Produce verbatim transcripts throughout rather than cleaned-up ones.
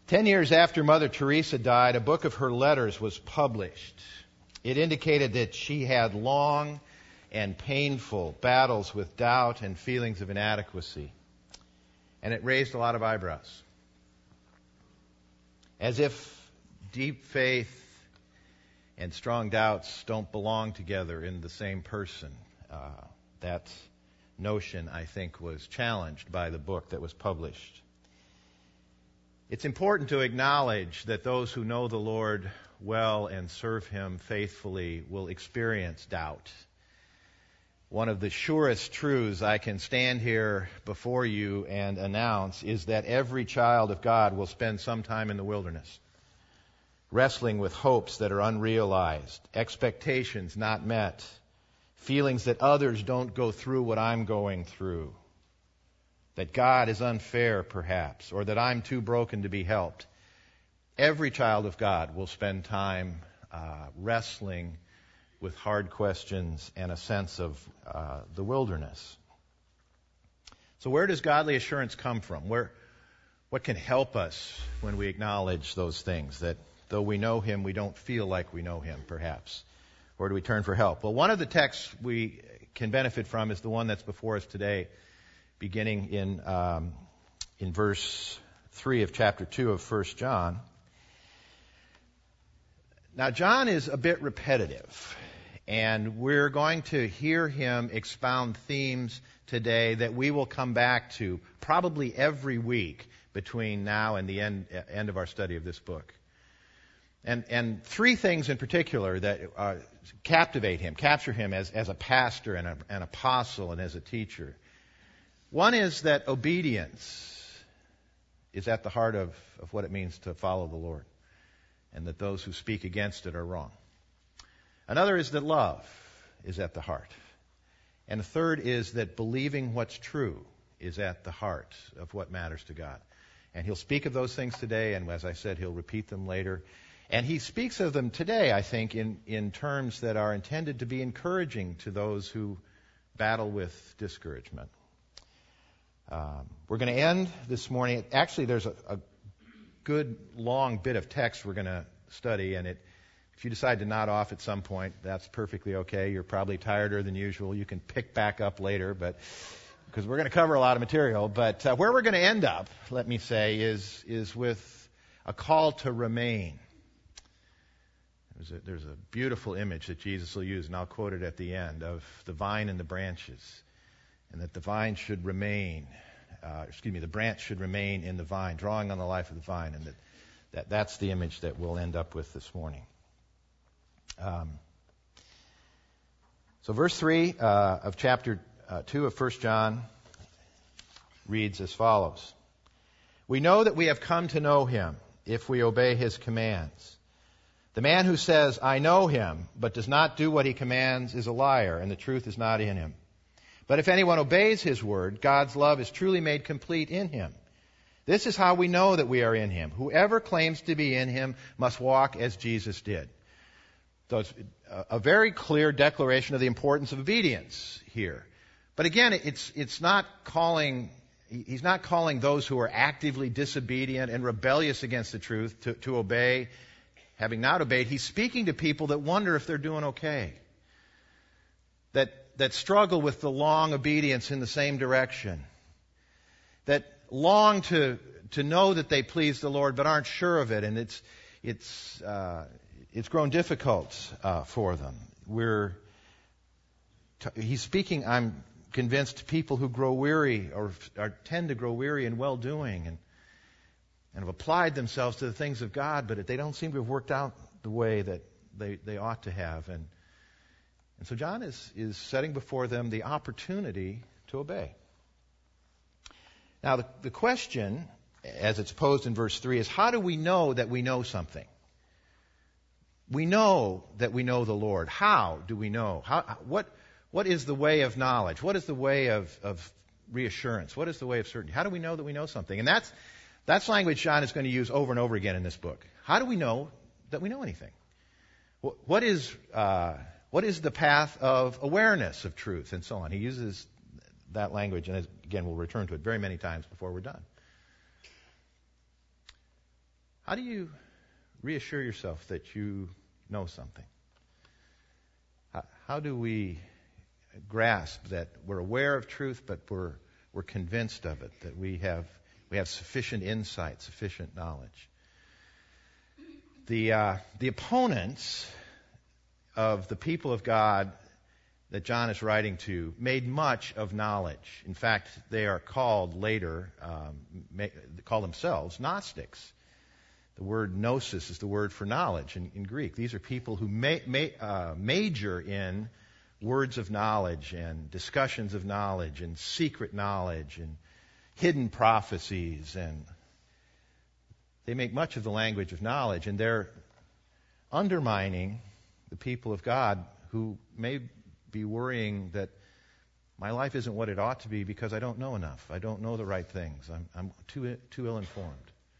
Ten years after Mother Teresa died, a book of her letters was published. It indicated that she had long and painful battles with doubt and feelings of inadequacy. And it raised a lot of eyebrows. As if deep faith and strong doubts don't belong together in the same person. Uh, that notion, I think, was challenged by the book that was published. It's important to acknowledge that those who know the Lord well and serve Him faithfully will experience doubt. One of the surest truths I can stand here before you and announce is that every child of God will spend some time in the wilderness, wrestling with hopes that are unrealized, expectations not met, feelings that others don't go through what I'm going through, that God is unfair perhaps, or that I'm too broken to be helped. Every child of God will spend time uh, wrestling with hard questions and a sense of uh, the wilderness. So where does godly assurance come from? Where, what can help us when we acknowledge those things, that though we know Him, we don't feel like we know Him, perhaps? Where do we turn for help? Well, one of the texts we can benefit from is the one that's before us today, beginning in um, in verse three of chapter two of First John. Now, John is a bit repetitive, and we're going to hear him expound themes today that we will come back to probably every week between now and the end, end of our study of this book. And, and three things in particular that uh, captivate him, capture him as, as a pastor and a, an apostle and as a teacher. One is that obedience is at the heart of, of what it means to follow the Lord, and that those who speak against it are wrong. Another is that love is at the heart. And the third is that believing what's true is at the heart of what matters to God. And he'll speak of those things today, and as I said, he'll repeat them later. And he speaks of them today, I think, in, in terms that are intended to be encouraging to those who battle with discouragement. Um, we're going to end this morning. Actually, there's a, a good long bit of text we're going to study, and it, if you decide to nod off at some point, that's perfectly okay. You're probably tireder than usual. You can pick back up later, but because we're going to cover a lot of material. But uh, where we're going to end up, let me say, is is with a call to remain. There's a, there's a beautiful image that Jesus will use, and I'll quote it at the end, of the vine and the branches. And that the vine should remain, uh, excuse me, the branch should remain in the vine, drawing on the life of the vine. And that, that that's the image that we'll end up with this morning. Um, so verse three uh, of chapter uh, two of First John reads as follows. We know that we have come to know Him if we obey His commands. The man who says, I know Him, but does not do what He commands is a liar, and the truth is not in him. But if anyone obeys His word, God's love is truly made complete in him. This is how we know that we are in Him. Whoever claims to be in Him must walk as Jesus did. So it's a very clear declaration of the importance of obedience here. But again, it's it's not calling, He's not calling those who are actively disobedient and rebellious against the truth to, to obey, having not obeyed. He's speaking to people that wonder if they're doing okay. That that struggle with the long obedience in the same direction, that long to to know that they please the Lord but aren't sure of it, and it's it's uh, it's grown difficult uh, for them. We're t- he's speaking, I'm convinced, to people who grow weary or, or tend to grow weary in well-doing and and have applied themselves to the things of God, but they don't seem to have worked out the way that they they ought to have. And And so John is, is setting before them the opportunity to obey. Now, the, the question, as it's posed in verse three, is how do we know that we know something? We know that we know the Lord. How do we know? How, what, what is the way of knowledge? What is the way of, of reassurance? What is the way of certainty? How do we know that we know something? And that's, that's language John is going to use over and over again in this book. How do we know that we know anything? What, what is... Uh, What is the path of awareness of truth and so on? He uses that language, and again, we'll return to it very many times before we're done. How do you reassure yourself that you know something? How, how do we grasp that we're aware of truth, but we're we're convinced of it, that we have we have sufficient insight, sufficient knowledge? The uh, the opponents of the people of God that John is writing to made much of knowledge. In fact, they are called later, um, ma- call themselves Gnostics. The word gnosis is the word for knowledge in, in Greek. These are people who ma- ma- uh, major in words of knowledge and discussions of knowledge and secret knowledge and hidden prophecies. And they make much of the language of knowledge, and they're undermining the people of God who may be worrying that my life isn't what it ought to be because I don't know enough. I don't know the right things. I'm, I'm too too ill-informed.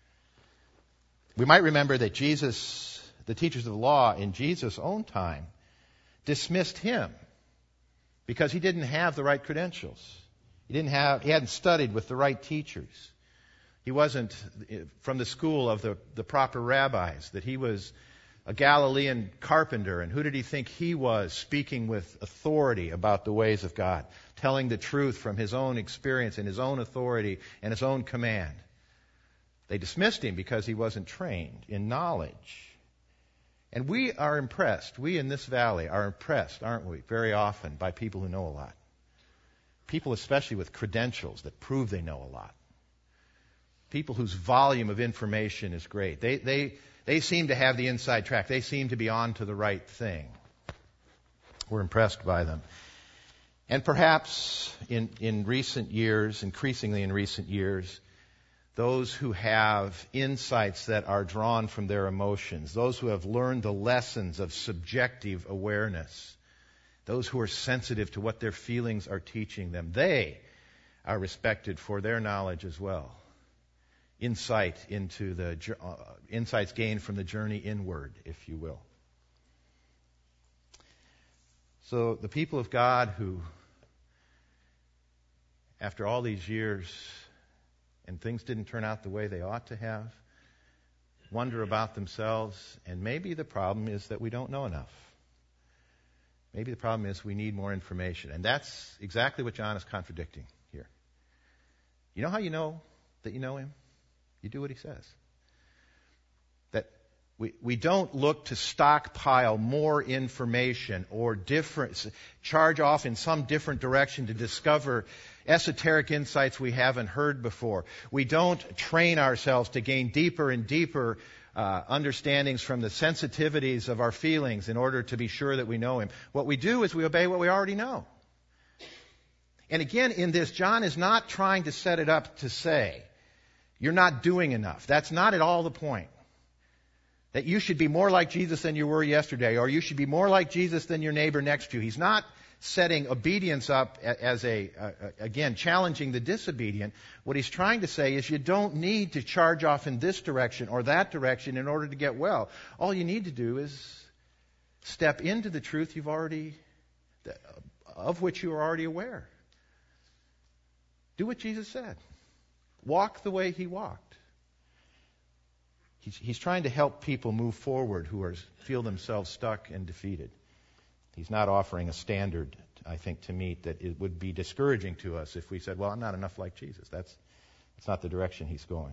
We might remember that Jesus, the teachers of the law in Jesus' own time, dismissed him because he didn't have the right credentials. He didn't have. He hadn't studied with the right teachers. He wasn't from the school of the, the proper rabbis, that he was a Galilean carpenter, and who did he think he was, speaking with authority about the ways of God, telling the truth from his own experience and his own authority and his own command? They dismissed him because he wasn't trained in knowledge. And we are impressed, we in this valley are impressed, aren't we, very often by people who know a lot. People especially with credentials that prove they know a lot. People whose volume of information is great. They, they, They seem to have the inside track. They seem to be on to the right thing. We're impressed by them. And perhaps in, in recent years, increasingly in recent years, those who have insights that are drawn from their emotions, those who have learned the lessons of subjective awareness, those who are sensitive to what their feelings are teaching them, they are respected for their knowledge as well. Insight into the uh, insights gained from the journey inward, if you will. So the people of God who, after all these years, and things didn't turn out the way they ought to have, wonder about themselves, and maybe the problem is that we don't know enough. Maybe the problem is we need more information, and that's exactly what John is contradicting here. You know how you know that you know him? You do what he says. That we, we don't look to stockpile more information or different, charge off in some different direction to discover esoteric insights we haven't heard before. We don't train ourselves to gain deeper and deeper uh, understandings from the sensitivities of our feelings in order to be sure that we know him. What we do is we obey what we already know. And again, in this, John is not trying to set it up to say, you're not doing enough. That's not at all the point. That you should be more like Jesus than you were yesterday, or you should be more like Jesus than your neighbor next to you. He's not setting obedience up as a, uh, again, challenging the disobedient. What he's trying to say is you don't need to charge off in this direction or that direction in order to get well. All you need to do is step into the truth you've already, of which you are already aware. Do what Jesus said. Walk the way he walked. He's, he's trying to help people move forward who are, feel themselves stuck and defeated. He's not offering a standard, I think, to meet that it would be discouraging to us if we said, well, I'm not enough like Jesus. That's, that's not the direction he's going.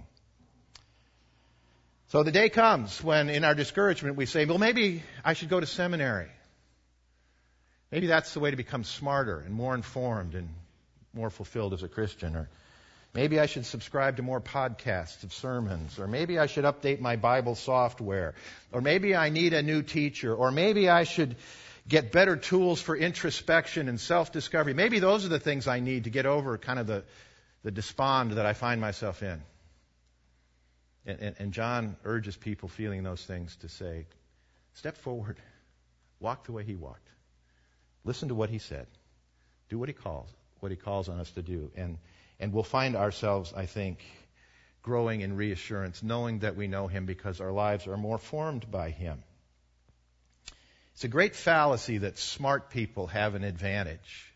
So the day comes when in our discouragement we say, well, maybe I should go to seminary. Maybe that's the way to become smarter and more informed and more fulfilled as a Christian. Or maybe I should subscribe to more podcasts of sermons. Or maybe I should update my Bible software. Or maybe I need a new teacher. Or maybe I should get better tools for introspection and self-discovery. Maybe those are the things I need to get over kind of the, the despond that I find myself in. And, and, and John urges people feeling those things to say, step forward. Walk the way he walked. Listen to what he said. Do what he calls, what he calls on us to do. And And we'll find ourselves, I think, growing in reassurance, knowing that we know him because our lives are more formed by him. It's a great fallacy that smart people have an advantage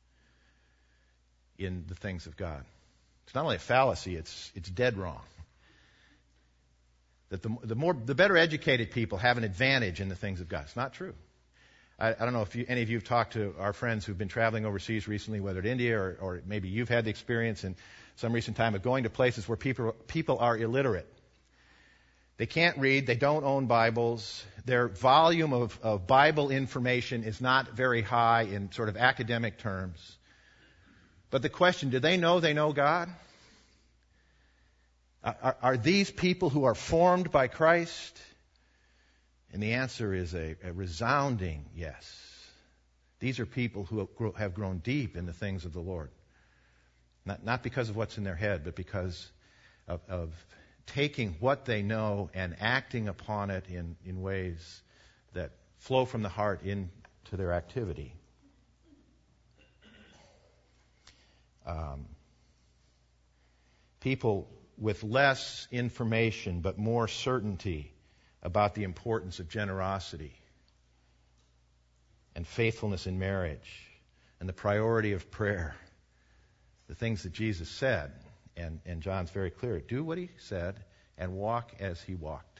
in the things of God. It's not only a fallacy, it's, it's dead wrong. that the, the more, the better educated people have an advantage in the things of God. It's not true. I, I don't know if you, any of you have talked to our friends who've been traveling overseas recently, whether at India or, or maybe you've had the experience in some recent time of going to places where people, people are illiterate. They can't read. They don't own Bibles. Their volume of, of Bible information is not very high in sort of academic terms. But the question, do they know they know God? Are, are these people who are formed by Christ? And the answer is a, a resounding yes. These are people who have, grow, have grown deep in the things of the Lord. Not, not because of what's in their head, but because of, of taking what they know and acting upon it in, in ways that flow from the heart into their activity. Um, people with less information but more certainty about the importance of generosity and faithfulness in marriage and the priority of prayer, the things that Jesus said. And, and John's very clear. Do what he said and walk as he walked.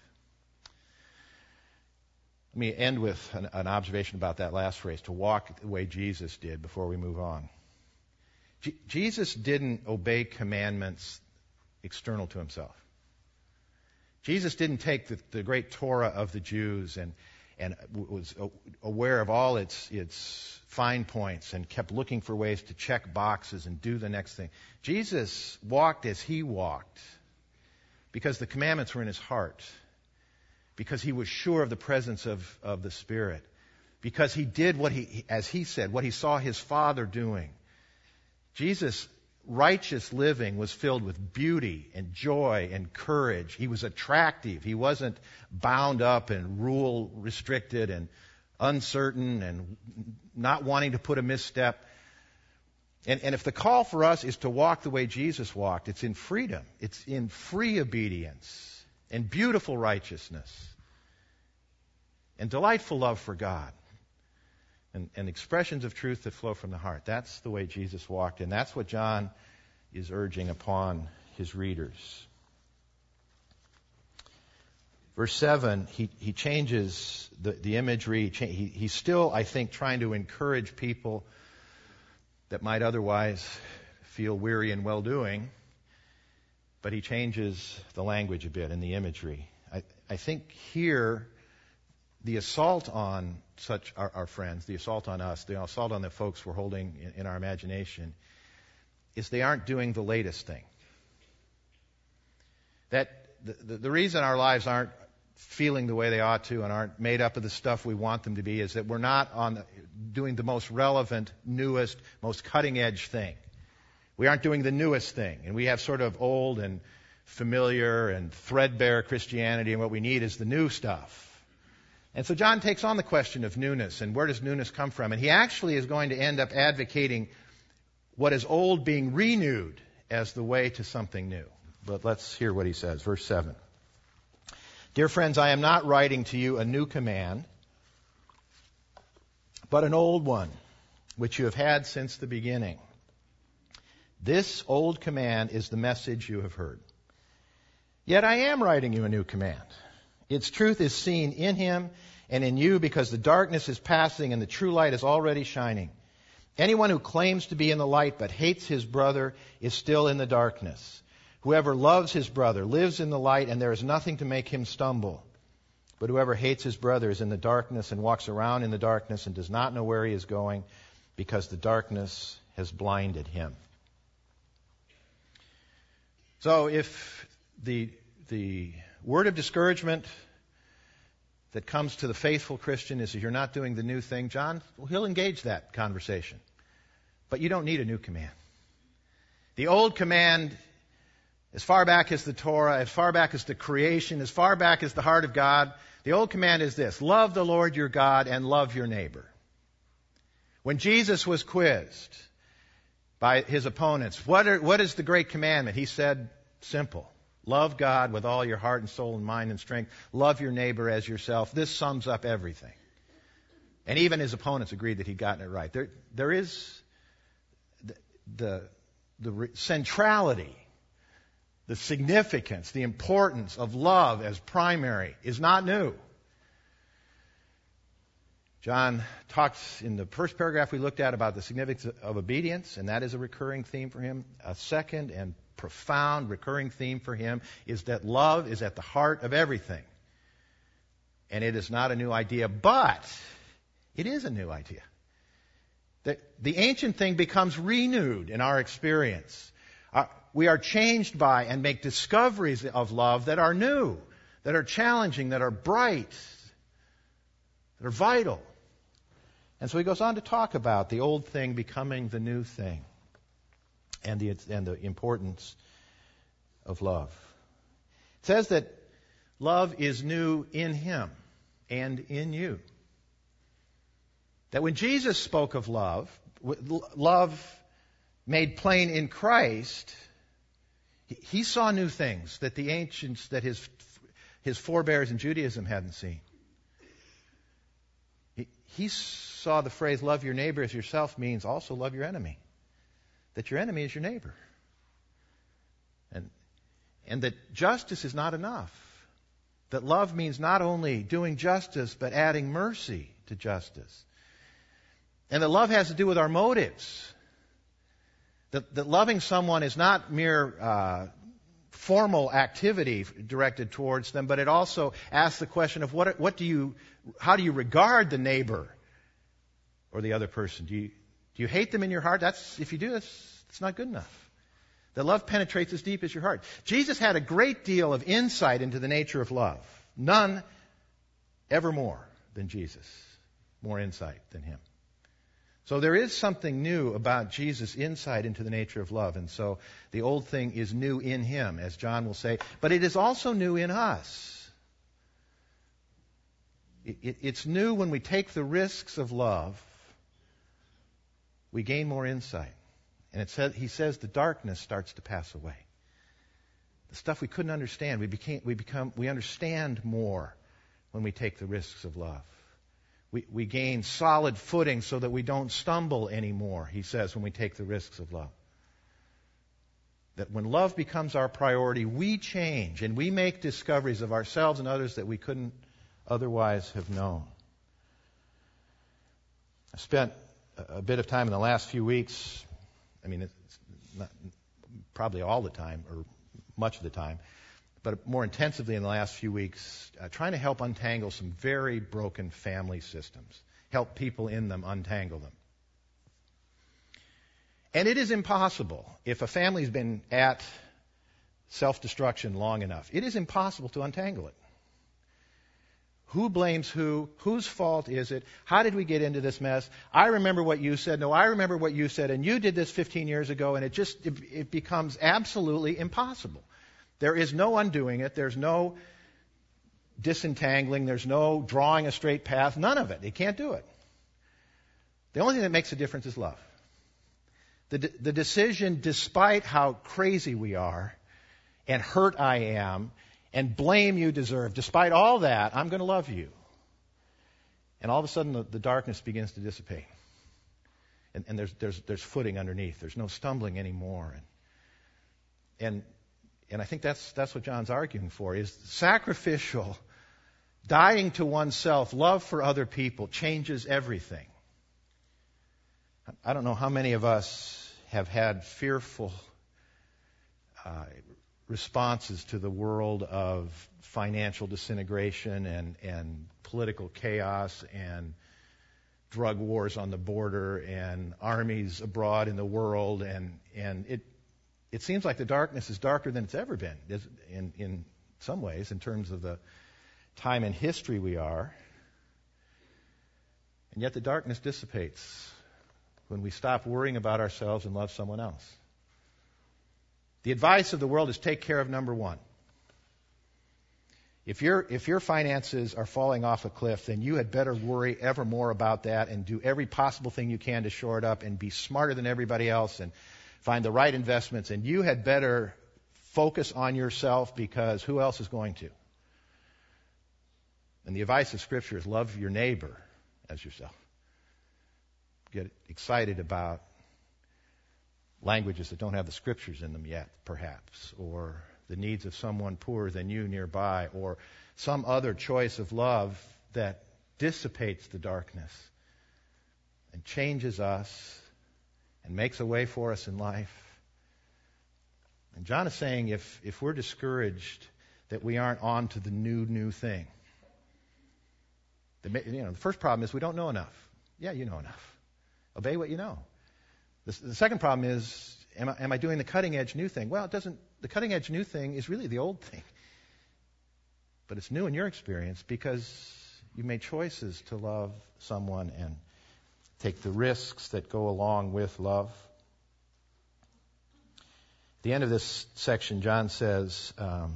Let me end with an, an observation about that last phrase, to walk the way Jesus did, before we move on. G- Jesus didn't obey commandments external to himself. Jesus didn't take the, the great Torah of the Jews and, and was aware of all its, its fine points and kept looking for ways to check boxes and do the next thing. Jesus walked as he walked because the commandments were in his heart, because he was sure of the presence of, of the Spirit, because he did what he, as he said, what he saw his Father doing. Jesus' righteous living was filled with beauty and joy and courage. He was attractive. He wasn't bound up and rule restricted and uncertain and not wanting to put a misstep. And, and if the call for us is to walk the way Jesus walked, it's in freedom. It's in free obedience and beautiful righteousness and delightful love for God. And, and expressions of truth that flow from the heart. That's the way Jesus walked, and that's what John is urging upon his readers. Verse seven, he, he changes the, the imagery. He, he's still, I think, trying to encourage people that might otherwise feel weary in well-doing, but he changes the language a bit and the imagery. I, I think here, the assault on such our, our friends, the assault on us, the assault on the folks we're holding in, in our imagination, is they aren't doing the latest thing. That the, the, the reason our lives aren't feeling the way they ought to and aren't made up of the stuff we want them to be is that we're not on the, doing the most relevant, newest, most cutting-edge thing. We aren't doing the newest thing, and we have sort of old and familiar and threadbare Christianity, and what we need is the new stuff. And so John takes on the question of newness, and where does newness come from? And he actually is going to end up advocating what is old being renewed as the way to something new. But let's hear what he says. Verse seven. Dear friends, I am not writing to you a new command, but an old one, which you have had since the beginning. This old command is the message you have heard. Yet I am writing you a new command. Its truth is seen in him and in you because the darkness is passing and the true light is already shining. Anyone who claims to be in the light but hates his brother is still in the darkness. Whoever loves his brother lives in the light, and there is nothing to make him stumble. But whoever hates his brother is in the darkness and walks around in the darkness and does not know where he is going because the darkness has blinded him. So if the the word of discouragement that comes to the faithful Christian is that you're not doing the new thing, John, well, he'll engage that conversation. But you don't need a new command. The old command, as far back as the Torah, as far back as the creation, as far back as the heart of God, the old command is this: love the Lord your God and love your neighbor. When Jesus was quizzed by his opponents, what, are, what is the great commandment? He said, simple. Love God with all your heart and soul and mind and strength. Love your neighbor as yourself. This sums up everything. And even his opponents agreed that he'd gotten it right. There, there is the, the, the centrality the significance, the importance of love as primary is not new. John talks in the first paragraph we looked at about the significance of obedience, and that is a recurring theme for him. A second and profound recurring theme for him is that love is at the heart of everything. And it is not a new idea, but it is a new idea. The, the ancient thing becomes renewed in our experience. Uh, we are changed by and make discoveries of love that are new, that are challenging, that are bright, that are vital. And so he goes on to talk about the old thing becoming the new thing and the, and the importance of love. It says that love is new in him and in you. That when Jesus spoke of love, love made plain in Christ, he saw new things that the ancients, that his, his forebears in Judaism hadn't seen. He saw the phrase, love your neighbor as yourself, means also love your enemy. That your enemy is your neighbor. And, and that justice is not enough. That love means not only doing justice, but adding mercy to justice. And that love has to do with our motives. That, that loving someone is not mere uh, formal activity directed towards them, but it also asks the question of what, what do you, how do you regard the neighbor or the other person? Do you, do you hate them in your heart? That's, if you do, that's, that's not good enough. The love penetrates as deep as your heart. Jesus had a great deal of insight into the nature of love. None ever more than Jesus. More insight than him. So there is something new about Jesus' insight into the nature of love. And so the old thing is new in him, as John will say. But it is also new in us. It, it, it's new when we take the risks of love. We gain more insight. And it says, he says the darkness starts to pass away. The stuff we couldn't understand, we became, we become, we understand more when we take the risks of love. We, we gain solid footing so that we don't stumble anymore, he says, when we take the risks of love. That when love becomes our priority, we change and we make discoveries of ourselves and others that we couldn't otherwise have known. I spent a bit of time in the last few weeks, I mean, it's not, probably all the time, or much of the time, but more intensively in the last few weeks, uh, trying to help untangle some very broken family systems, help people in them untangle them. And it is impossible, if a family's been at self-destruction long enough, it is impossible to untangle it. Who blames who? Whose fault is it? How did we get into this mess? I remember what you said. No, I remember what you said. And you did this fifteen years ago. And it just, it, it becomes absolutely impossible. There is no undoing it. There's no disentangling. There's no drawing a straight path. None of it. They can't do it. The only thing that makes a difference is love. The, de- the decision, despite how crazy we are and hurt I am and blame you deserve, despite all that, I'm going to love you. And all of a sudden, the, the darkness begins to dissipate. And, and there's, there's, there's footing underneath. There's no stumbling anymore. And, and, and I think that's, that's what John's arguing for, is sacrificial, dying to oneself, love for other people changes everything. I don't know how many of us have had fearful uh, responses to the world of financial disintegration and, and political chaos and drug wars on the border and armies abroad in the world. And, and it, it seems like the darkness is darker than it's ever been in, in some ways in terms of the time and history we are. And yet the darkness dissipates when we stop worrying about ourselves and love someone else. The advice of the world is take care of number one. If your if your finances are falling off a cliff, then you had better worry ever more about that and do every possible thing you can to shore it up and be smarter than everybody else and find the right investments. And you had better focus on yourself, because who else is going to? And the advice of Scripture is love your neighbor as yourself. Get excited about languages that don't have the Scriptures in them yet, perhaps, or the needs of someone poorer than you nearby, or some other choice of love that dissipates the darkness and changes us and makes a way for us in life. And John is saying if, if we're discouraged that we aren't on to the new, new thing. The, you know, the first problem is we don't know enough. Yeah, you know enough. Obey what you know. The, the second problem is, am I, am I doing the cutting edge new thing? Well, it doesn't. The cutting edge new thing is really the old thing. But it's new in your experience because you made choices to love someone and take the risks that go along with love. At the end of this section, John says, um,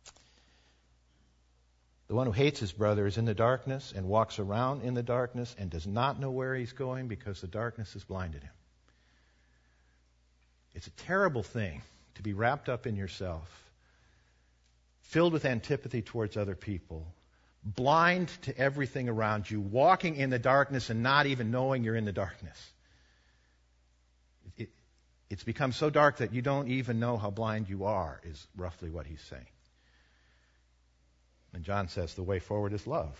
the one who hates his brother is in the darkness and walks around in the darkness and does not know where he's going because the darkness has blinded him. It's a terrible thing to be wrapped up in yourself, filled with antipathy towards other people, blind to everything around you, walking in the darkness and not even knowing you're in the darkness. It, it's become so dark that you don't even know how blind you are, is roughly what he's saying. And John says the way forward is love.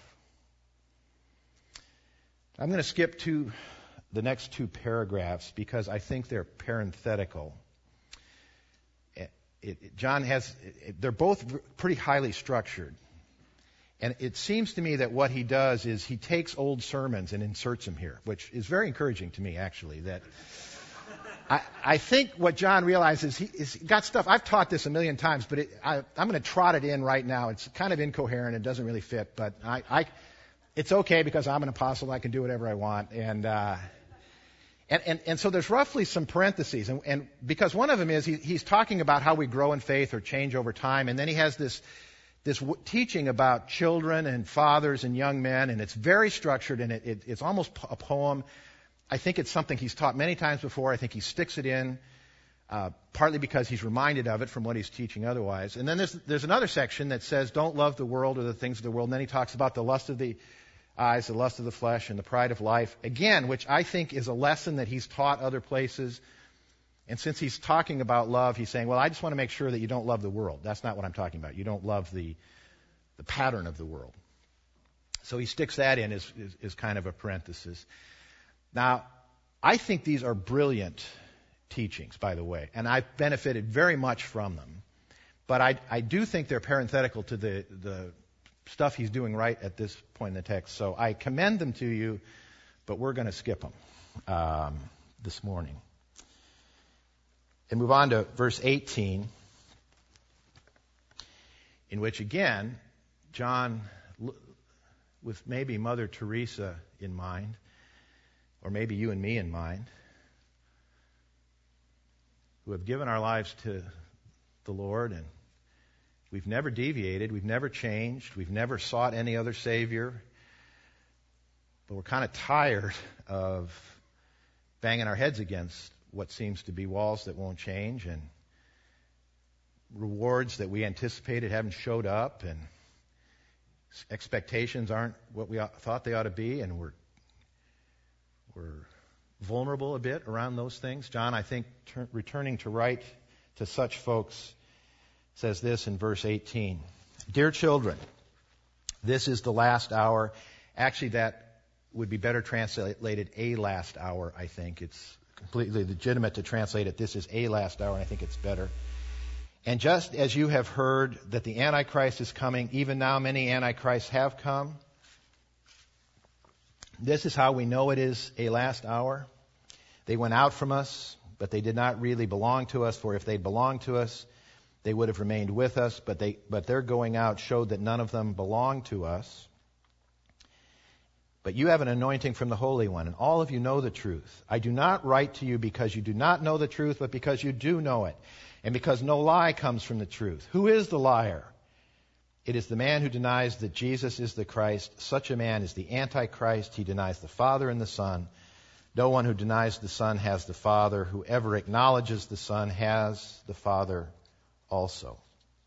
I'm going to skip to the next two paragraphs because I think they're parenthetical. It, it, John has, it, they're both pretty highly structured. And it seems to me that what he does is he takes old sermons and inserts them here, which is very encouraging to me, actually. That I, I think what John realizes, he, is, he got stuff, I've taught this a million times, but it, I, I'm going to trot it in right now. It's kind of incoherent. It doesn't really fit, but I, I, it's okay because I'm an apostle. I can do whatever I want. And, uh, and, and, and so there's roughly some parentheses. And, and because one of them is he, he's talking about how we grow in faith or change over time. And then he has this this w- teaching about children and fathers and young men, and it's very structured, and it, it, it's almost a poem. I think it's something he's taught many times before. I think he sticks it in, uh, partly because he's reminded of it from what he's teaching otherwise. And then there's, there's another section that says, don't love the world or the things of the world. And then he talks about the lust of the eyes, the lust of the flesh, and the pride of life. Again, which I think is a lesson that he's taught other places. And since he's talking about love, he's saying, well, I just want to make sure that you don't love the world. That's not what I'm talking about. You don't love the, the pattern of the world. So he sticks that in as, as, as kind of a parenthesis. Now, I think these are brilliant teachings, by the way, and I've benefited very much from them. But I, I do think they're parenthetical to the, the stuff he's doing right at this point in the text. So I commend them to you, but we're going to skip them um, this morning. And move on to verse eighteen, in which again, John, with maybe Mother Teresa in mind, or maybe you and me in mind, who have given our lives to the Lord, and we've never deviated, we've never changed, we've never sought any other Savior, but we're kind of tired of banging our heads against what seems to be walls that won't change, and rewards that we anticipated haven't showed up, and expectations aren't what we thought they ought to be, and we're we're vulnerable a bit around those things. John, I think, ter- returning to write to such folks, says this in verse eighteen. Dear children, this is the last hour. Actually, that would be better translated a last hour, I think. It's completely legitimate to translate it, this is a last hour, and I think it's better. And just as you have heard that the Antichrist is coming, even now many Antichrists have come. This is how we know it is a last hour. They went out from us, but they did not really belong to us, for if they belonged to us, they would have remained with us, but they but their going out showed that none of them belonged to us. But you have an anointing from the Holy One, and all of you know the truth. I do not write to you because you do not know the truth, but because you do know it, and because no lie comes from the truth. Who is the liar? It is the man who denies that Jesus is the Christ. Such a man is the Antichrist. He denies the Father and the Son. No one who denies the Son has the Father. Whoever acknowledges the Son has the Father also.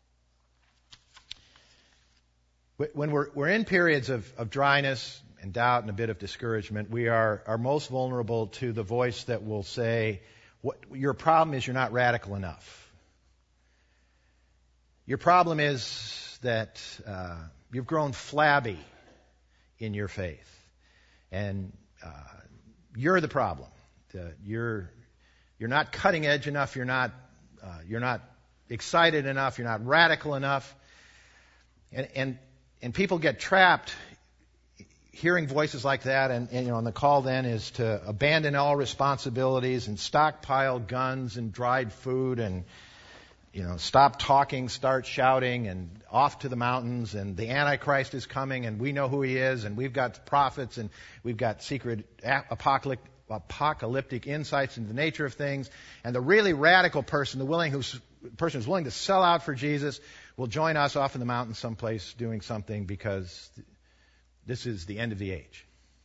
When we're, we're in periods of, of dryness and doubt and a bit of discouragement, we are, are most vulnerable to the voice that will say, what, your problem is you're not radical enough. Your problem is that uh, you've grown flabby in your faith. And uh, you're the problem. Uh, you're you're not cutting edge enough. You're not uh, you're not excited enough. You're not radical enough. And and and people get trapped hearing voices like that. And, and you know, and the call then is to abandon all responsibilities and stockpile guns and dried food and you know stop talking, start shouting, and off to the mountains. And the Antichrist is coming, and we know who he is, and we've got prophets, and we've got secret apocalyptic. apocalyptic insights into the nature of things, and the really radical person, the willing who's person who's willing to sell out for Jesus, will join us off in the mountains someplace doing something, because this is the end of the age.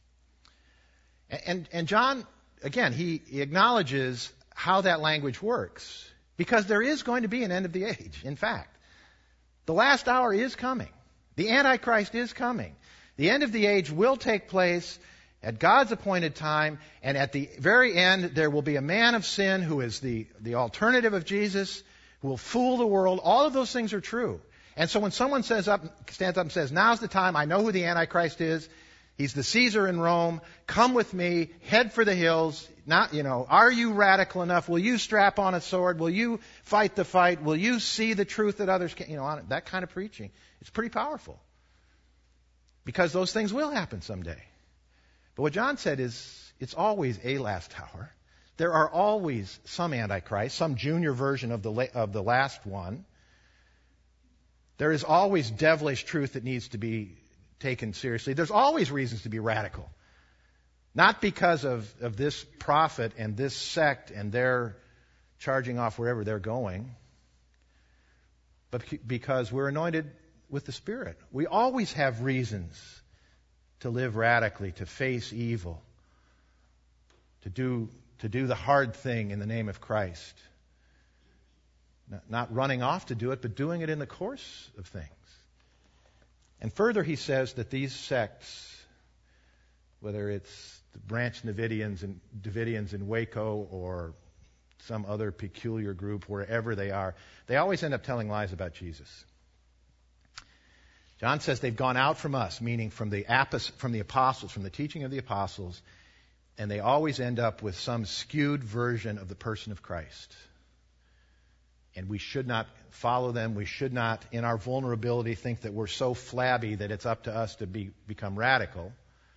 And and, and John, again, he, he acknowledges how that language works, because there is going to be an end of the age. In fact, the last hour is coming. The Antichrist is coming. The end of the age will take place at God's appointed time, and at the very end, there will be a man of sin who is the, the alternative of Jesus, who will fool the world. All of those things are true. And so when someone says up, stands up and says, now's the time, I know who the Antichrist is, he's the Caesar in Rome, come with me, head for the hills, not, you know, are you radical enough? Will you strap on a sword? Will you fight the fight? Will you see the truth that others can't? You know, that kind of preaching. It's pretty powerful. Because those things will happen someday. But what John said is, it's always a last hour. There are always some Antichrist, some junior version of the la- of the last one. There is always devilish truth that needs to be taken seriously. There's always reasons to be radical. Not because of, of this prophet and this sect and their charging off wherever they're going, but because we're anointed with the Spirit. We always have reasons to live radically, to face evil, to do to do the hard thing in the name of Christ. Not, not running off to do it, but doing it in the course of things. And further, he says that these sects, whether it's the Branch Davidians and Davidians in Waco or some other peculiar group, wherever they are, they always end up telling lies about Jesus. John says they've gone out from us, meaning from the apos- from the apostles, from the teaching of the apostles, and they always end up with some skewed version of the person of Christ. And we should not follow them. We should not, in our vulnerability, think that we're so flabby that it's up to us to be, become radical.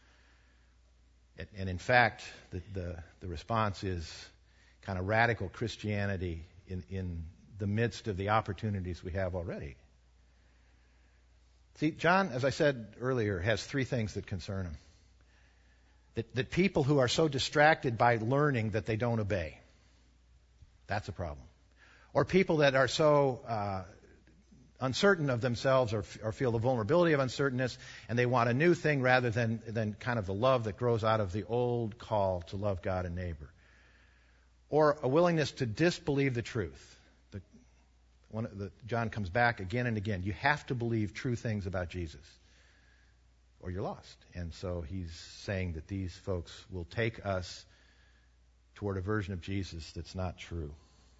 And in fact, the, the, the response is kind of radical Christianity in, in the midst of the opportunities we have already. See, John, as I said earlier, has three things that concern him. That, that people who are so distracted by learning that they don't obey. That's a problem. Or people that are so uh, uncertain of themselves or, or feel the vulnerability of uncertainness, and they want a new thing rather than, than kind of the love that grows out of the old call to love God and neighbor. Or a willingness to disbelieve the truth. The, one of the, John comes back again and again. You have to believe true things about Jesus, or you're lost. And so he's saying that these folks will take us toward a version of Jesus that's not true.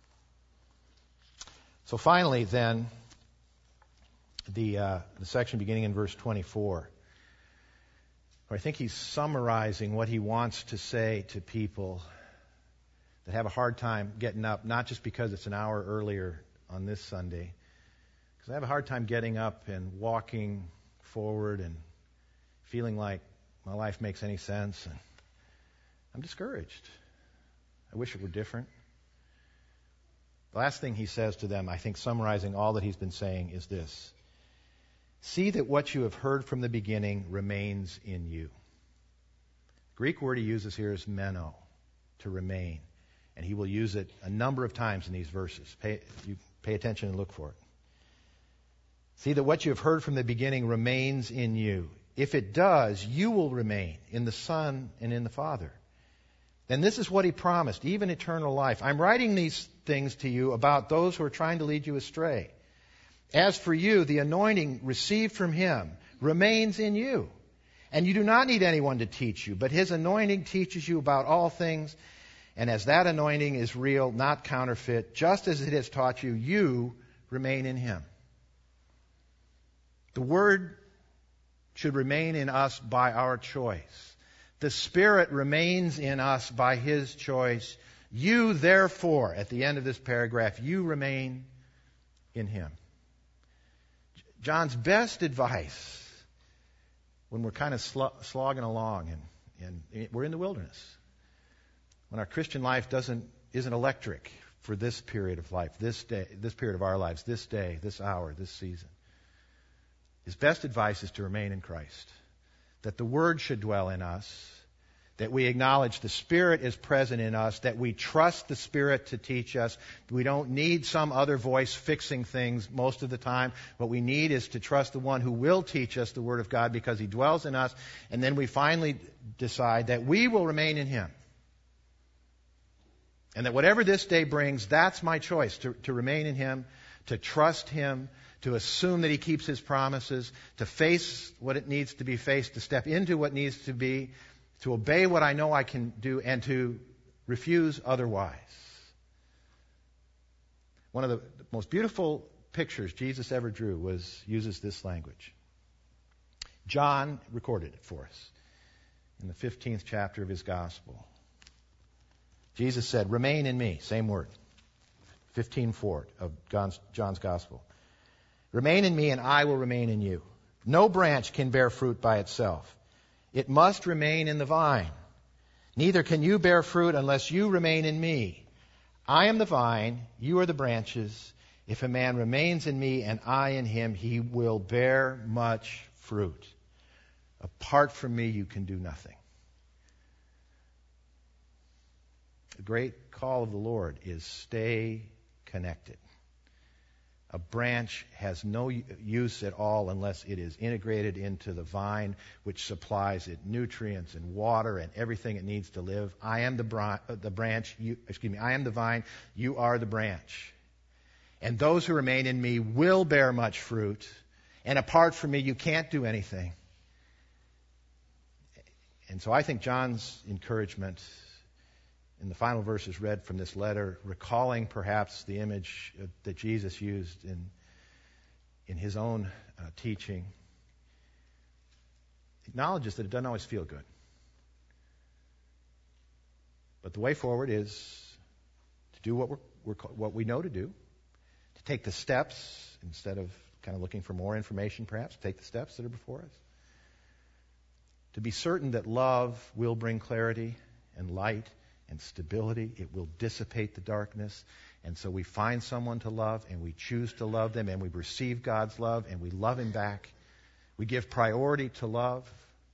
So finally, then, the, uh, the section beginning in verse twenty-four, where I think he's summarizing what he wants to say to people that have a hard time getting up, not just because it's an hour earlier on this Sunday, because I have a hard time getting up and walking forward and feeling like my life makes any sense. And I'm discouraged. I wish it were different. The last thing he says to them, I think summarizing all that he's been saying, is this. See that what you have heard from the beginning remains in you. The Greek word he uses here is meno, to remain. And he will use it a number of times in these verses. Pay, you pay attention and look for it. See that what you have heard from the beginning remains in you. If it does, you will remain in the Son and in the Father. And this is what he promised, even eternal life. I'm writing these things to you about those who are trying to lead you astray. As for you, the anointing received from him remains in you. And you do not need anyone to teach you, but his anointing teaches you about all things. And as that anointing is real, not counterfeit, just as it has taught you, you remain in him. The Word should remain in us by our choice. The Spirit remains in us by His choice. You, therefore, at the end of this paragraph, you remain in Him. John's best advice when we're kind of slogging along and, and we're in the wilderness, when our Christian life doesn't isn't electric for this period of life, this day, this period of our lives, this day, this hour, this season. His best advice is to remain in Christ, that the Word should dwell in us, that we acknowledge the Spirit is present in us, that we trust the Spirit to teach us. We don't need some other voice fixing things most of the time. What we need is to trust the one who will teach us the Word of God because He dwells in us. And then we finally decide that we will remain in Him. And that whatever this day brings, that's my choice, to, to remain in Him, to trust Him, to assume that He keeps His promises, to face what it needs to be faced, to step into what needs to be, to obey what I know I can do, and to refuse otherwise. One of the most beautiful pictures Jesus ever drew was uses this language. John recorded it for us in the fifteenth chapter of his gospel. Jesus said, "Remain in me," same word, fifteen four of John's, John's gospel. "Remain in me and I will remain in you. No branch can bear fruit by itself. It must remain in the vine. Neither can you bear fruit unless you remain in me. I am the vine, you are the branches. If a man remains in me and I in him, he will bear much fruit. Apart from me, you can do nothing." The great call of the Lord is stay connected. A branch has no use at all unless it is integrated into the vine, which supplies it nutrients and water and everything it needs to live. I am the, bra- the branch, you, excuse me, I am the vine, you are the branch. And those who remain in me will bear much fruit, and apart from me, you can't do anything. And so I think John's encouragement in the final verses read from this letter, recalling perhaps the image that Jesus used in, in his own uh, teaching, acknowledges that it doesn't always feel good. But the way forward is to do what, we're, we're, what we know to do, to take the steps instead of kind of looking for more information perhaps, take the steps that are before us. To be certain that love will bring clarity and light and stability. It will dissipate the darkness. And so we find someone to love, and we choose to love them, and we receive God's love, and we love Him back. We give priority to love.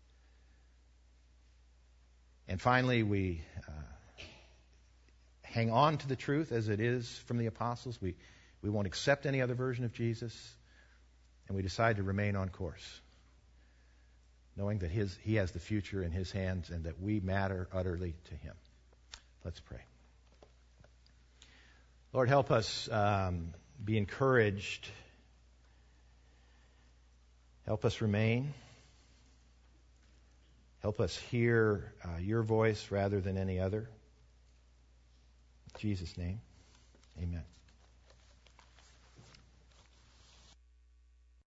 And finally, we uh, hang on to the truth as it is from the apostles. We, we won't accept any other version of Jesus, and we decide to remain on course, knowing that his, He has the future in His hands and that we matter utterly to Him. Let's pray. Lord, help us um, be encouraged. Help us remain. Help us hear uh, your voice rather than any other. In Jesus' name, amen.